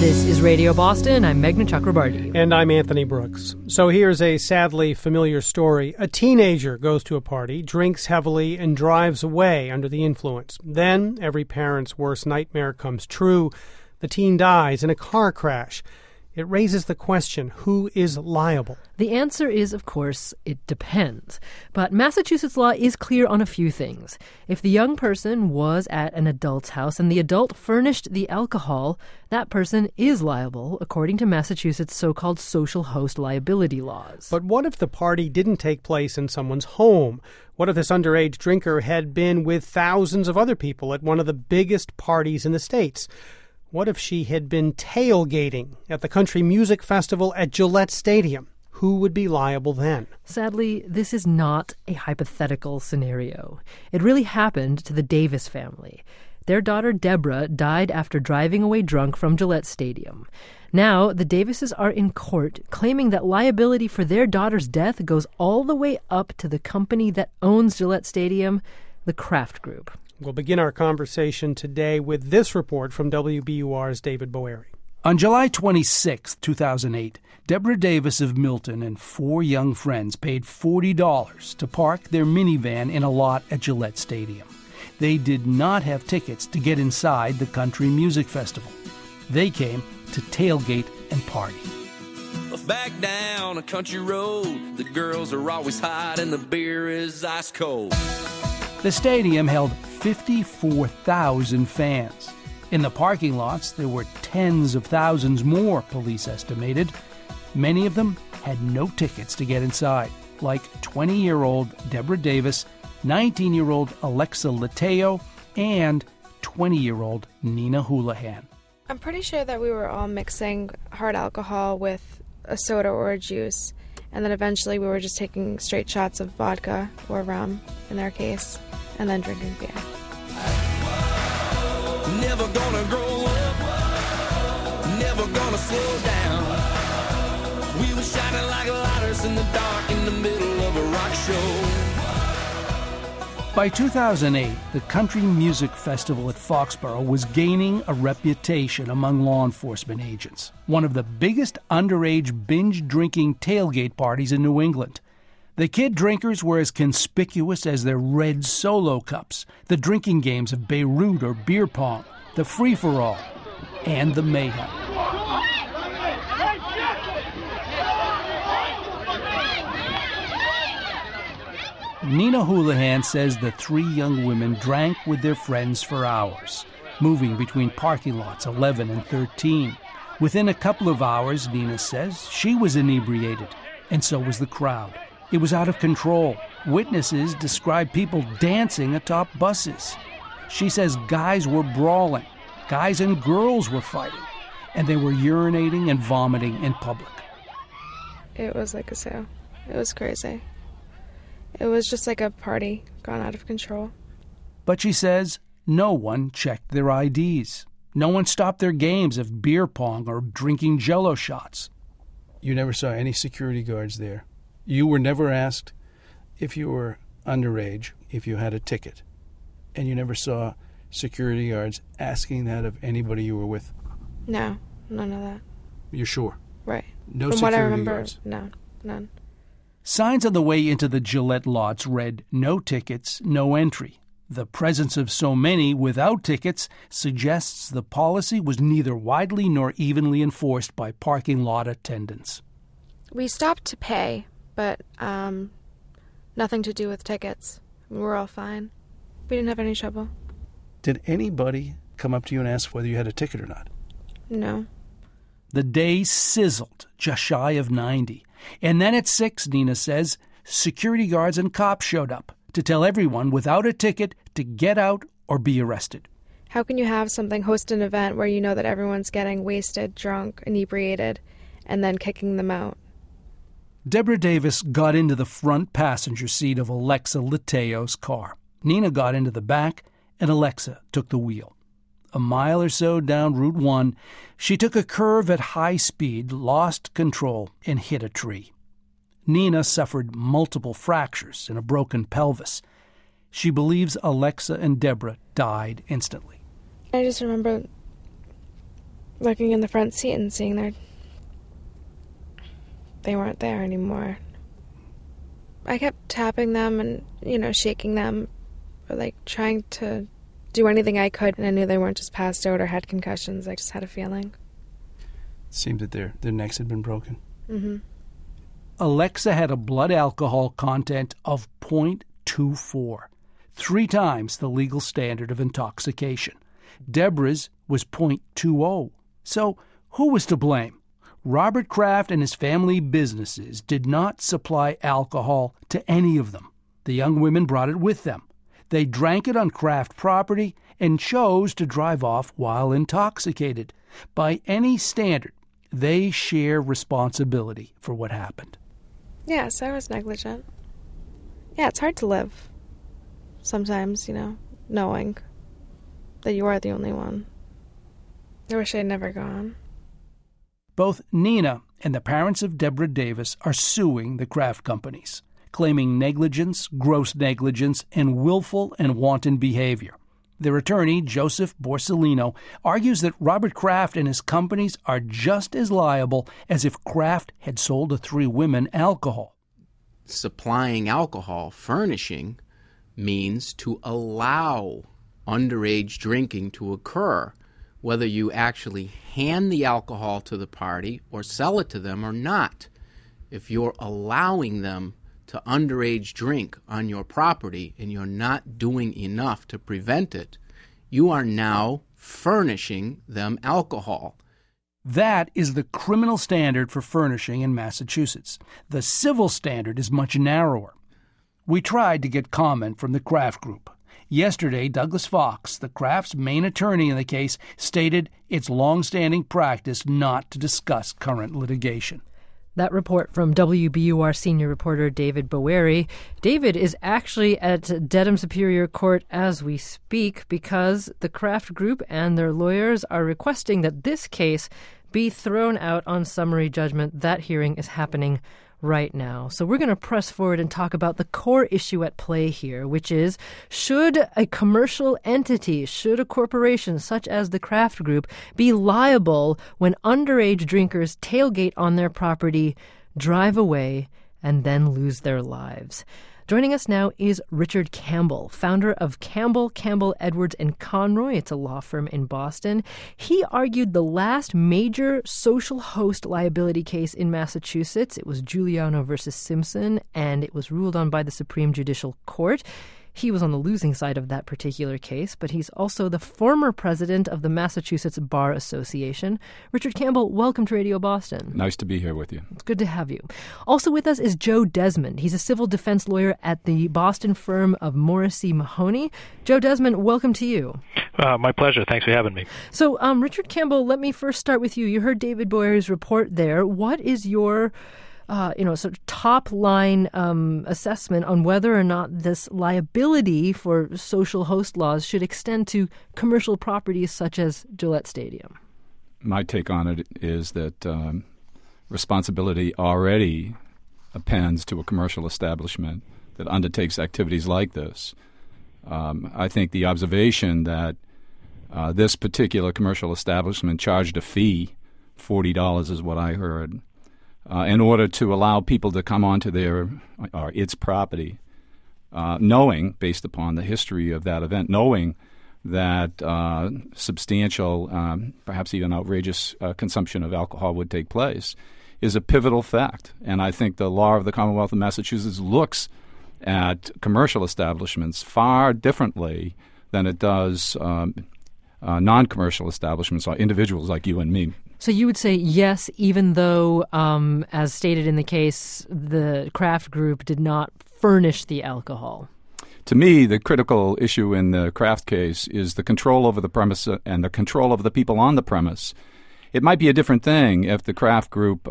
This is Radio Boston. I'm Meghna Chakrabarti. And I'm Anthony Brooks. So here's a sadly familiar story. A teenager goes to a party, drinks heavily, and drives away under the influence. Then, every parent's worst nightmare comes true. The teen dies in a car crash. It raises the question, who is liable? The answer is, of course, it depends. But Massachusetts law is clear on a few things. If the young person was at an adult's house and the adult furnished the alcohol, that person is liable, according to Massachusetts' so-called social host liability laws. But what if the party didn't take place in someone's home? What if this underage drinker had been with thousands of other people at one of the biggest parties in the States? What if she had been tailgating at the country music festival at Gillette Stadium? Who would be liable then? Sadly, this is not a hypothetical scenario. It really happened to the Davis family. Their daughter Deborah died after driving away drunk from Gillette Stadium. Now, the Davises are in court claiming that liability for their daughter's death goes all the way up to the company that owns Gillette Stadium, the Kraft Group. We'll begin our conversation today with this report from WBUR's David Boeri. On July 26, 2008, Deborah Davis of Milton and 4 young friends paid $40 to park their minivan in a lot at Gillette Stadium. They did not have tickets to get inside the country music festival. They came to tailgate and party. Back down a country road, the girls are always hot and the beer is ice cold. The stadium held 54,000 fans. In the parking lots, there were tens of thousands more, police estimated. Many of them had no tickets to get inside, like 20-year-old Deborah Davis, 19-year-old Alexa Lateo, and 20-year-old Nina Houlihan. I'm pretty sure that we were all mixing hard alcohol with a soda or a juice, and then eventually we were just taking straight shots of vodka or rum, in their case, and then drinking beer. Never gonna grow up, never gonna slow down. We were shining like lighters in the dark in the middle of a rock show. By 2008, the Country Music Festival at Foxborough was gaining a reputation among law enforcement agents. One of the biggest underage binge-drinking tailgate parties in New England. The kid drinkers were as conspicuous as their red Solo cups, the drinking games of Beirut or beer pong, the free-for-all, and the mayhem. Nina Houlihan says the 3 young women drank with their friends for hours, moving between parking lots 11 and 13. Within a couple of hours, Nina says, she was inebriated, and so was the crowd. It was out of control. Witnesses describe people dancing atop buses. She says guys were brawling, guys and girls were fighting, and they were urinating and vomiting in public. It was like a sale. It was crazy. It was just like a party gone out of control. But she says no one checked their IDs. No one stopped their games of beer pong or drinking Jell-O shots. You never saw any security guards there. You were never asked if you were underage, if you had a ticket. And you never saw security guards asking that of anybody you were with? No, none of that. You're sure? Right. No From security what I remember, guards? no, none. Signs on the way into the Gillette lots read, "No tickets, no entry." The presence of so many without tickets suggests the policy was neither widely nor evenly enforced by parking lot attendants. We stopped to pay, but nothing to do with tickets. We were all fine. We didn't have any trouble. Did anybody come up to you and ask whether you had a ticket or not? No. The day sizzled, just shy of 90. And then at 6, Nina says, security guards and cops showed up to tell everyone without a ticket to get out or be arrested. How can you have something, host an event where you know that everyone's getting wasted, drunk, inebriated, and then kicking them out? Deborah Davis got into the front passenger seat of Alexa Lateo's car. Nina got into the back, and Alexa took the wheel. A mile or so down Route 1, she took a curve at high speed, lost control, and hit a tree. Nina suffered multiple fractures and a broken pelvis. She believes Alexa and Deborah died instantly. I just remember looking in the front seat and seeing they weren't there anymore. I kept tapping them and, shaking them, or, trying to do anything I could, and I knew they weren't just passed out or had concussions. I just had a feeling. It seemed that their necks had been broken. Mm-hmm. Alexa had a blood alcohol content of 0.24, 3 times the legal standard of intoxication. Deborah's was 0.20. So who was to blame? Robert Kraft and his family businesses did not supply alcohol to any of them. The young women brought it with them. They drank it on Kraft property and chose to drive off while intoxicated. By any standard, they share responsibility for what happened. Yes, I was negligent. Yeah, it's hard to live sometimes, knowing that you are the only one. I wish I'd never gone. Both Nina and the parents of Deborah Davis are suing the Kraft companies, claiming negligence, gross negligence, and willful and wanton behavior. Their attorney, Joseph Borsellino, argues that Robert Kraft and his companies are just as liable as if Kraft had sold the 3 women alcohol. Supplying alcohol, furnishing, means to allow underage drinking to occur, whether you actually hand the alcohol to the party or sell it to them or not. If you're allowing them to underage drink on your property and you're not doing enough to prevent it, you are now furnishing them alcohol. That is the criminal standard for furnishing in Massachusetts. The civil standard is much narrower. We tried to get comment from the Kraft Group. Yesterday, Douglas Fox, the Kraft's main attorney in the case, stated it's long-standing practice not to discuss current litigation. That report from WBUR senior reporter David Bowery. David is actually at Dedham Superior Court as we speak because the Kraft Group and their lawyers are requesting that this case be thrown out on summary judgment. That hearing is happening right now. So we're going to press forward and talk about the core issue at play here, which is, should a commercial entity, should a corporation such as the Kraft Group be liable when underage drinkers tailgate on their property, drive away, and then lose their lives? Joining us now is Richard Campbell, founder of Campbell, Edwards & Conroy. It's a law firm in Boston. He argued the last major social host liability case in Massachusetts. It was Giuliano versus Simpson, and it was ruled on by the Supreme Judicial Court. He was on the losing side of that particular case, but he's also the former president of the Massachusetts Bar Association. Richard Campbell, welcome to Radio Boston. Nice to be here with you. It's good to have you. Also with us is Joe Desmond. He's a civil defense lawyer at the Boston firm of Morrissey Mahoney. Joe Desmond, welcome to you. My pleasure. Thanks for having me. So, Richard Campbell, let me first start with you. You heard David Boyer's report there. What is your sort of top-line assessment on whether or not this liability for social host laws should extend to commercial properties such as Gillette Stadium? My take on it is that responsibility already appends to a commercial establishment that undertakes activities like this. I think the observation that this particular commercial establishment charged a fee, $40 is what I heard, in order to allow people to come onto its property, knowing, based upon the history of that event, knowing that substantial, perhaps even outrageous consumption of alcohol would take place, is a pivotal fact. And I think the law of the Commonwealth of Massachusetts looks at commercial establishments far differently than it does non-commercial establishments or individuals like you and me. So you would say yes, even though, as stated in the case, the Kraft Group did not furnish the alcohol? To me, the critical issue in the Kraft case is the control over the premise and the control of the people on the premise. It might be a different thing if the Kraft Group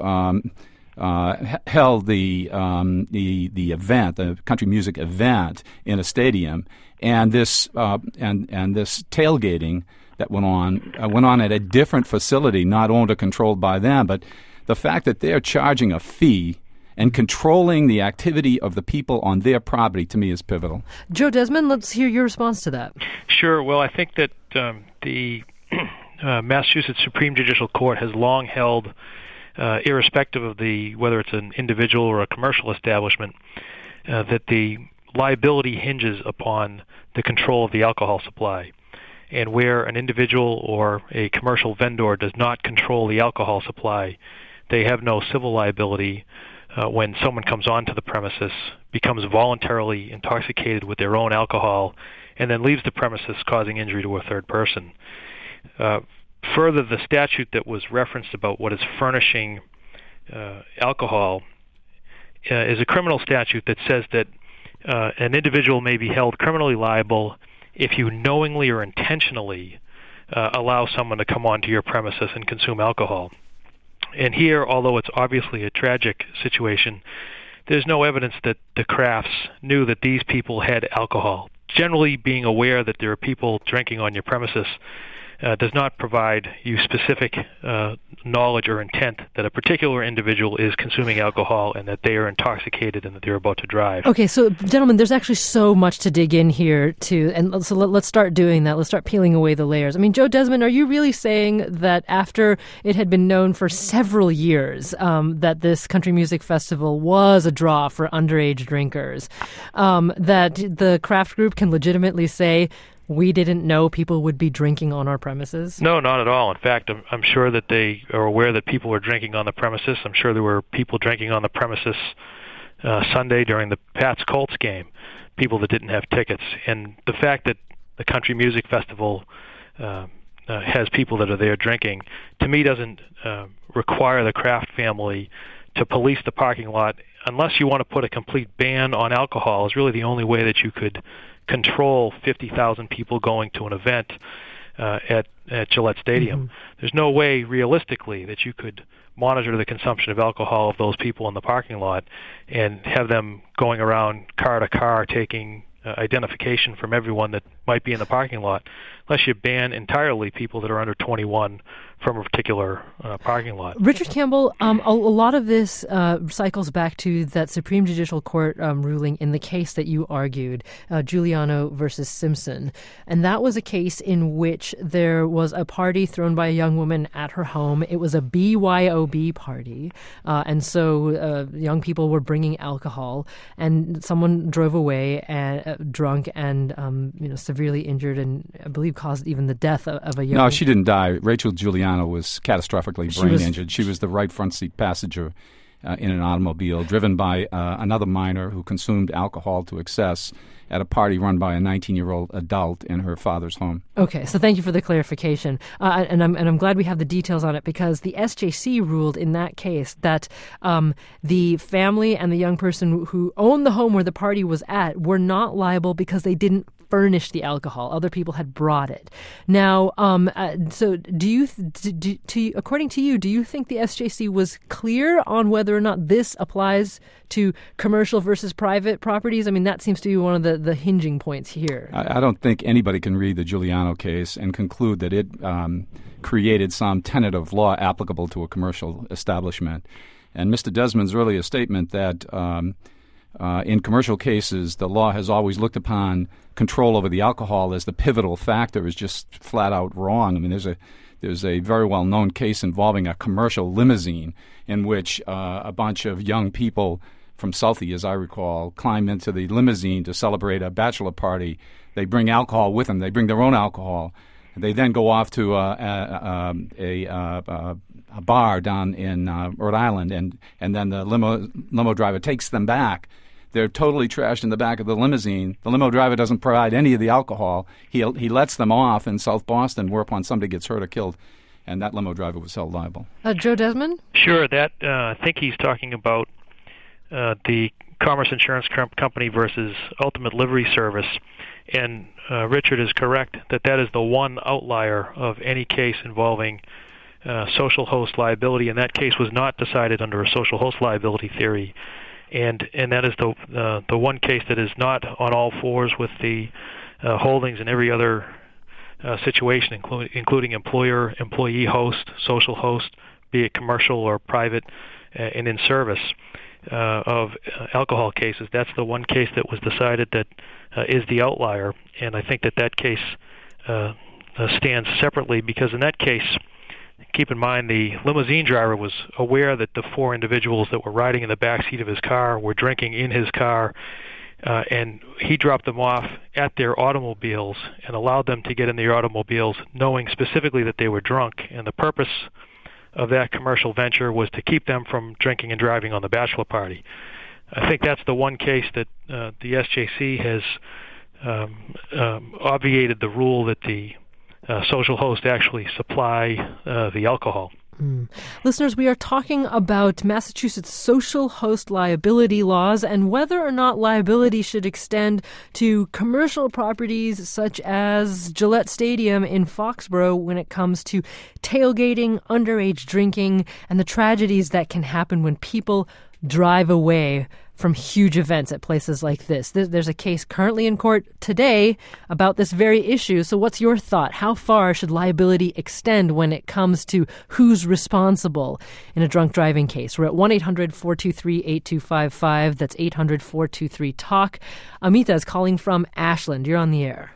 held the event, the country music event, in a stadium, and this tailgating that went on at a different facility, not owned or controlled by them. But the fact that they're charging a fee and controlling the activity of the people on their property, to me, is pivotal. Joe Desmond, let's hear your response to that. Sure. Well, I think that the Massachusetts Supreme Judicial Court has long held, irrespective of whether it's an individual or a commercial establishment, that the liability hinges upon the control of the alcohol supply. And where an individual or a commercial vendor does not control the alcohol supply, they have no civil liability when someone comes onto the premises, becomes voluntarily intoxicated with their own alcohol, and then leaves the premises causing injury to a third person. Further, the statute that was referenced about what is furnishing alcohol is a criminal statute that says that an individual may be held criminally liable if you knowingly or intentionally allow someone to come onto your premises and consume alcohol. And here, although it's obviously a tragic situation, there's no evidence that the Crafts knew that these people had alcohol. Generally, being aware that there are people drinking on your premises does not provide you specific knowledge or intent that a particular individual is consuming alcohol and that they are intoxicated and that they're about to drive. Okay, so gentlemen, there's actually so much to dig in here to, and so let's start doing that. Let's start peeling away the layers. I mean, Joe Desmond, are you really saying that after it had been known for several years that this country music festival was a draw for underage drinkers, that the Kraft Group can legitimately say, we didn't know people would be drinking on our premises? No, not at all. In fact, I'm sure that they are aware that people were drinking on the premises. I'm sure there were people drinking on the premises Sunday during the Pats-Colts game, people that didn't have tickets. And the fact that the Country Music Festival has people that are there drinking, to me doesn't require the Kraft family to police the parking lot. Unless you want to put a complete ban on alcohol, is really the only way that you could control 50,000 people going to an event at Gillette Stadium. Mm-hmm. There's no way realistically that you could monitor the consumption of alcohol of those people in the parking lot and have them going around car to car taking identification from everyone that might be in the parking lot, unless you ban entirely people that are under 21 from a particular parking lot. Richard Campbell, a lot of this cycles back to that Supreme Judicial Court ruling in the case that you argued, Giuliano versus Simpson. And that was a case in which there was a party thrown by a young woman at her home. It was a BYOB party. And so young people were bringing alcohol, and someone drove away drunk and severely injured, and I believe caused even the death of a young... No, she didn't die. Rachel Giuliano was catastrophically brain injured. She was the right front seat passenger in an automobile driven by another minor who consumed alcohol to excess at a party run by a 19-year-old adult in her father's home. Okay, so thank you for the clarification. And I'm glad we have the details on it, because the SJC ruled in that case that the family and the young person who owned the home where the party was at were not liable because they didn't furnish the alcohol. Other people had brought it. Now, so according to you, do you think the SJC was clear on whether or not this applies to commercial versus private properties? I mean, that seems to be one of the hinging points here. I don't think anybody can read the Giuliano case and conclude that it created some tenet of law applicable to a commercial establishment. And Mr. Desmond's earlier statement that in commercial cases, the law has always looked upon control over the alcohol as the pivotal factor is just flat out wrong. I mean, there's a very well-known case involving a commercial limousine in which a bunch of young people from Southie, as I recall, climb into the limousine to celebrate a bachelor party. They bring alcohol with them. They bring their own alcohol. They then go off to a bar down in Rhode Island, and then the limo driver takes them back. They're totally trashed in the back of the limousine. The limo driver doesn't provide any of the alcohol. He lets them off in South Boston, whereupon somebody gets hurt or killed, and that limo driver was held liable. Joe Desmond? Sure. That I think he's talking about the Commerce Insurance Company versus Ultimate Livery Service, and Richard is correct that is the one outlier of any case involving social host liability, and that case was not decided under a social host liability theory. And that is the one case that is not on all fours with the holdings in every other situation, including employer, employee host, social host, be it commercial or private, and in service of alcohol cases. That's the one case that was decided that is the outlier, and I think that case stands separately, because in that case, keep in mind the limousine driver was aware that the four individuals that were riding in the back seat of his car were drinking in his car, and he dropped them off at their automobiles and allowed them to get in their automobiles knowing specifically that they were drunk. And the purpose of that commercial venture was to keep them from drinking and driving on the bachelor party. I think that's the one case that the SJC has obviated the rule that the social host actually supply the alcohol. Listeners, we are talking about Massachusetts social host liability laws and whether or not liability should extend to commercial properties such as Gillette Stadium in Foxborough when it comes to tailgating, underage drinking, and the tragedies that can happen when people drive away from huge events at places like this. There's a case currently in court today about this very issue. So what's your thought? How far should liability extend when it comes to who's responsible in a drunk driving case? We're at 1-800-423-8255. That's 800-423-TALK. Amita is calling from Ashland. You're on the air.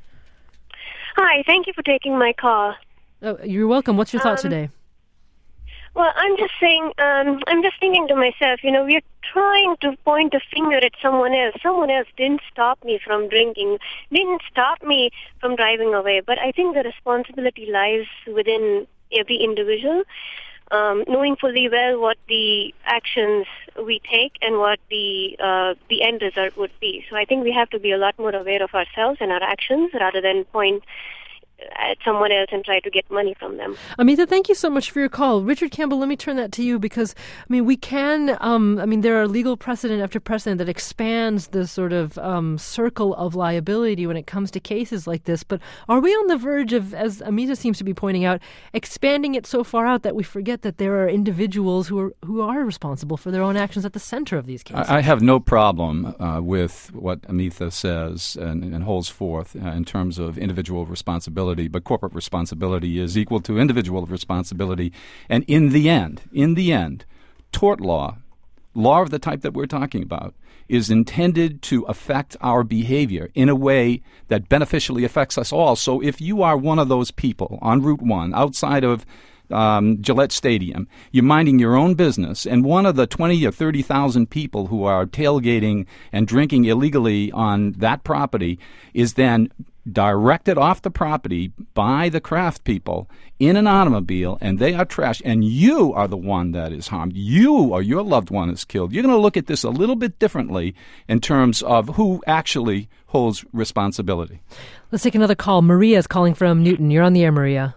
Hi, thank you for taking my call. Oh, you're welcome. What's your thought today? Well, I'm just saying, I'm just thinking to myself, we're trying to point a finger at someone else. Someone else didn't stop me from drinking, didn't stop me from driving away. But I think the responsibility lies within every individual, knowing fully well what the actions we take and what the end result would be. So I think we have to be a lot more aware of ourselves and our actions rather than point at someone else and try to get money from them. Amita, thank you so much for your call. Richard Campbell, let me turn that to you because, we can, there are legal precedent after precedent that expands the sort of circle of liability when it comes to cases like this. But are we on the verge of, as Amita seems to be pointing out, expanding it so far out that we forget that there are individuals who are responsible for their own actions at the center of these cases? I have no problem with what Amita says and holds forth in terms of individual responsibility. But corporate responsibility is equal to individual responsibility. And in the end, tort law of the type that we're talking about, is intended to affect our behavior in a way that beneficially affects us all. So if you are one of those people on Route 1 outside of Gillette Stadium, you're minding your own business, and one of the 20 or 30,000 people who are tailgating and drinking illegally on that property is then directed off the property by the craft people in an automobile, and they are trashed, and you are the one that is harmed. You or your loved one is killed. You're going to look at this a little bit differently in terms of who actually holds responsibility. Let's take another call. Maria is calling from Newton. You're on the air, Maria.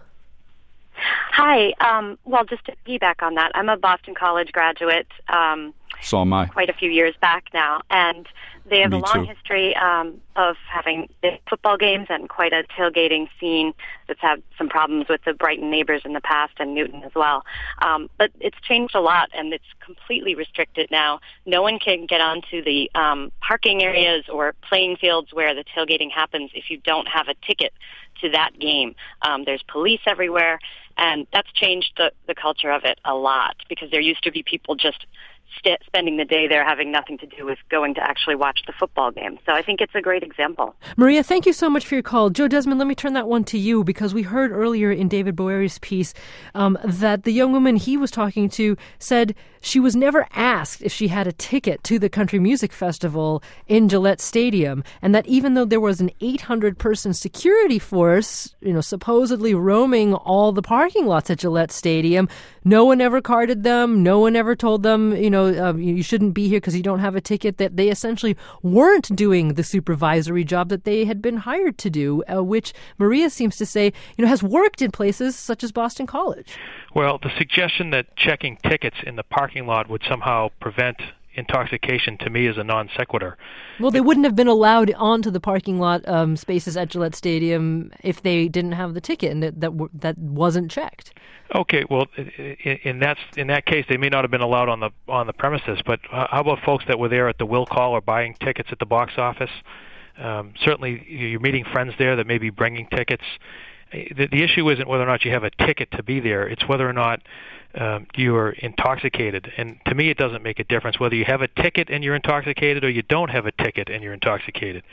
Hi. Well, just to piggyback on that, I'm a Boston College graduate. So am I. Quite a few years back now, and they have Me a long too. history of having football games and quite a tailgating scene that's had some problems with the Brighton neighbors in the past and Newton as well. But it's changed a lot, and it's completely restricted now. No one can get onto the parking areas or playing fields where the tailgating happens if you don't have a ticket to that game. There's police everywhere, and that's changed the culture of it a lot, because there used to be people just spending the day there having nothing to do with going to actually watch the football game. So I think it's a great example. Maria, thank you so much for your call. Joe Desmond, let me turn that one to you, because we heard earlier in David Boeri's piece that the young woman he was talking to said she was never asked if she had a ticket to the Country Music Festival in Gillette Stadium, and that even though there was an 800-person security force, supposedly roaming all the parking lots at Gillette Stadium, no one ever carded them, no one ever told them, you shouldn't be here because you don't have a ticket, that they essentially weren't doing the supervisory job that they had been hired to do, which Maria seems to say, has worked in places such as Boston College. Well, the suggestion that checking tickets in the parking lot would somehow prevent intoxication, to me, is a non sequitur. Well, they wouldn't have been allowed onto the parking lot spaces at Gillette Stadium if they didn't have the ticket and that wasn't checked. Okay, well, in that case, they may not have been allowed on the premises. But how about folks that were there at the will call or buying tickets at the box office? Certainly, you're meeting friends there that may be bringing tickets. The issue isn't whether or not you have a ticket to be there; it's whether or not you are intoxicated. And to me, it doesn't make a difference whether you have a ticket and you're intoxicated or you don't have a ticket and you're intoxicated.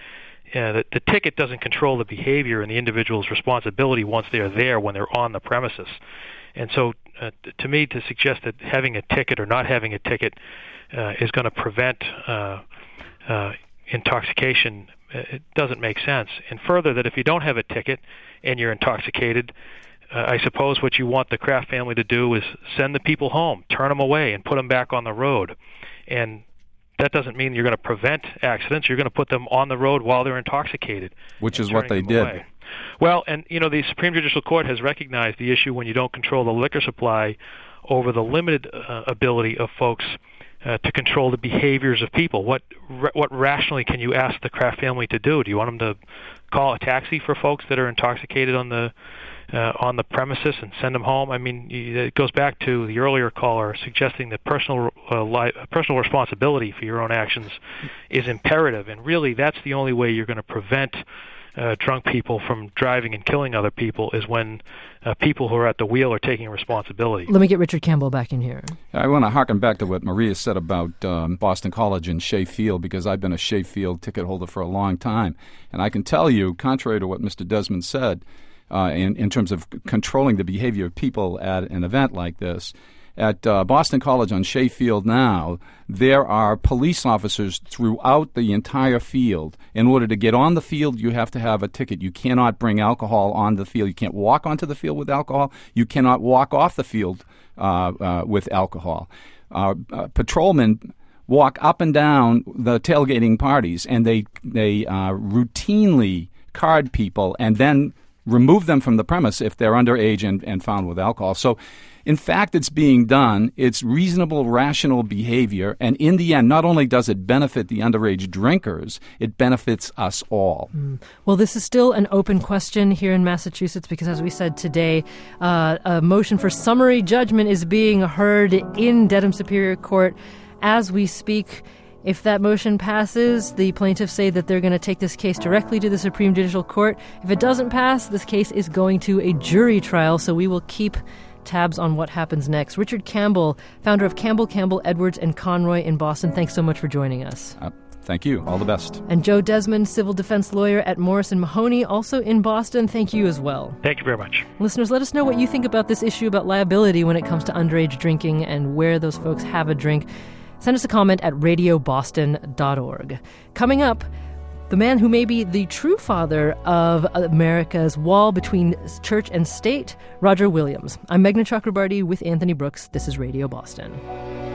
the ticket doesn't control the behavior and the individual's responsibility once they're there, when they're on the premises. And so, to me, to suggest that having a ticket or not having a ticket is going to prevent intoxication, it doesn't make sense. And further, that if you don't have a ticket and you're intoxicated, I suppose what you want the Kraft family to do is send the people home, turn them away, and put them back on the road. And that doesn't mean you're going to prevent accidents. You're going to put them on the road while they're intoxicated. Which is what they did. Away. Well, and the Supreme Judicial Court has recognized the issue when you don't control the liquor supply over the limited ability of folks to control the behaviors of people. What rationally can you ask the Kraft family to do? Do you want them to call a taxi for folks that are intoxicated on the premises and send them home? I mean, it goes back to the earlier caller suggesting that personal responsibility for your own actions is imperative, and really that's the only way you're going to prevent drunk people from driving and killing other people, is when people who are at the wheel are taking responsibility. Let me get Richard Campbell back in here. I want to harken back to what Maria said about Boston College and Shea Field, because I've been a Shea Field ticket holder for a long time. And I can tell you, contrary to what Mr. Desmond said, in terms of controlling the behavior of people at an event like this, at Boston College on Shea Field now, there are police officers throughout the entire field. In order to get on the field, you have to have a ticket. You cannot bring alcohol on the field. You can't walk onto the field with alcohol. You cannot walk off the field with alcohol. Patrolmen walk up and down the tailgating parties, and they routinely card people and then remove them from the premise if they're underage and found with alcohol. So, in fact, it's being done. It's reasonable, rational behavior. And in the end, not only does it benefit the underage drinkers, it benefits us all. Well, this is still an open question here in Massachusetts because, as we said today, a motion for summary judgment is being heard in Dedham Superior Court as we speak. If that motion passes, the plaintiffs say that they're going to take this case directly to the Supreme Judicial Court. If it doesn't pass, this case is going to a jury trial, so we will keep tabs on what happens next. Richard Campbell, founder of Campbell, Edwards, and Conroy in Boston, thanks so much for joining us. Thank you. All the best. And Joe Desmond, civil defense lawyer at Morrison Mahoney, also in Boston, thank you as well. Thank you very much. Listeners, let us know what you think about this issue about liability when it comes to underage drinking and where those folks have a drink. Send us a comment at radioboston.org. Coming up, the man who may be the true father of America's wall between church and state, Roger Williams. I'm Meghna Chakrabarty with Anthony Brooks. This is Radio Boston.